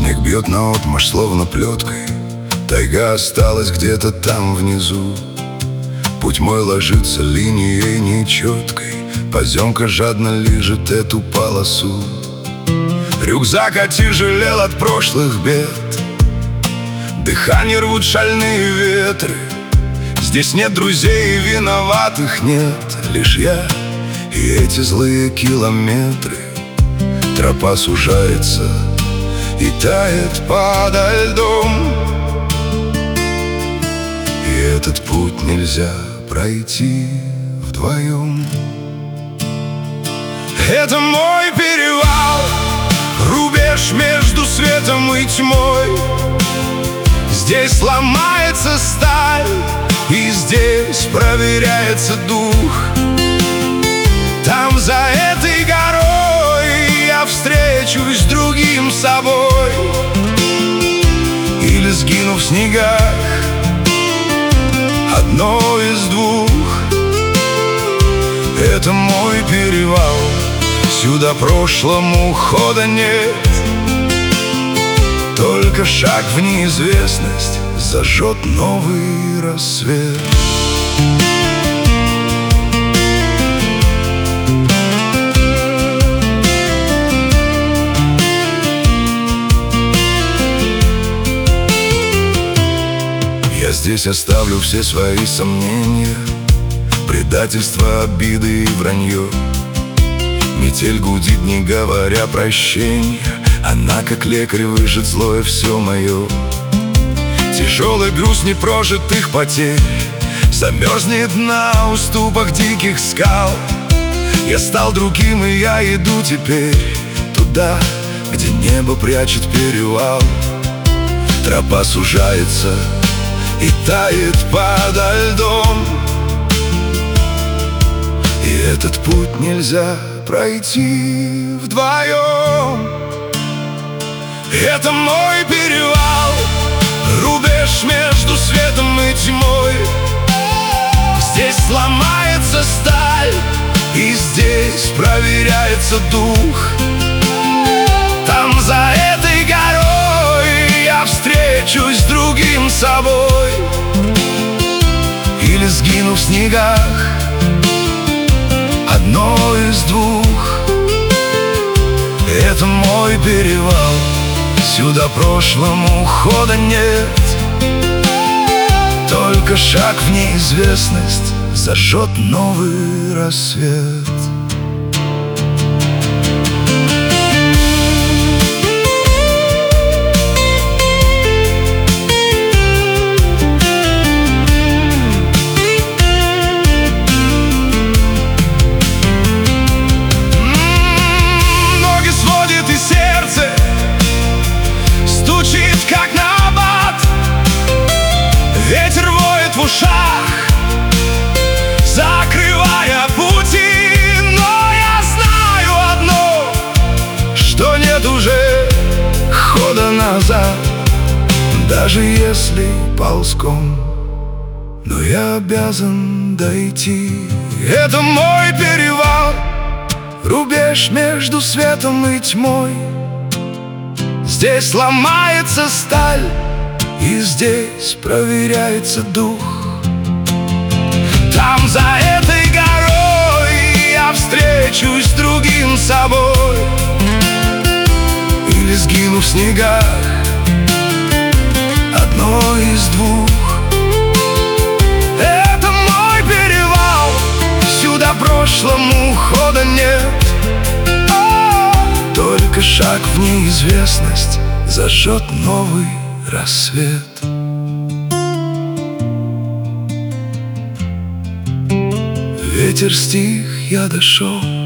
Снег бьет наотмашь, словно плеткой. Тайга осталась где-то там внизу. Путь мой ложится линией нечеткой. Поземка жадно лижет эту полосу. Рюкзак отяжелел от прошлых бед. Дыхание рвут шальные ветры. Здесь нет друзей и виноватых нет. Лишь я и эти злые километры. Тропа сужается и тает подо льдом. И этот путь нельзя пройти вдвоем. Это мой перевал, рубеж между светом и тьмой. Здесь ломается сталь, и здесь проверяется дух. Там за этой горой я встречусь с другим собой. Или сгину в снегах, одно из двух. Это мой перевал, сюда прошлому хода нет. Только шаг в неизвестность зажжет новый рассвет. Я здесь оставлю все свои сомнения, предательство, обиды и вранье. Метель гудит, не говоря прощения. Она, как лекарь, выжжет злое все мое. Тяжелый груз непрожитых потерь замерзнет на уступах диких скал. Я стал другим, и я иду теперь туда, где небо прячет перевал. Тропа сужается и тает подо льдом. И этот путь нельзя пройти вдвоем. Это мой перевал, рубеж между светом и тьмой. Здесь ломается сталь, и здесь проверяется дух. Там за этой горой я встречусь с другим собой. Или сгину в снегах, одно из двух. Это мой перевал, сюда прошлому хода нет. Только шаг в неизвестность зажжет новый рассвет. Ветер воет в ушах, закрывая пути. Но я знаю одно, что нет уже хода назад. Даже если ползком, но я обязан дойти. Это мой перевал, рубеж между светом и тьмой. Здесь ломается сталь, и здесь проверяется дух. Там за этой горой я встречусь с другим собой. Или сгину в снегах, одно из двух. Это мой перевал, сюда прошлому хода нет. Только шаг в неизвестность зажжет новый рассвет. Ветер стих, я дошел.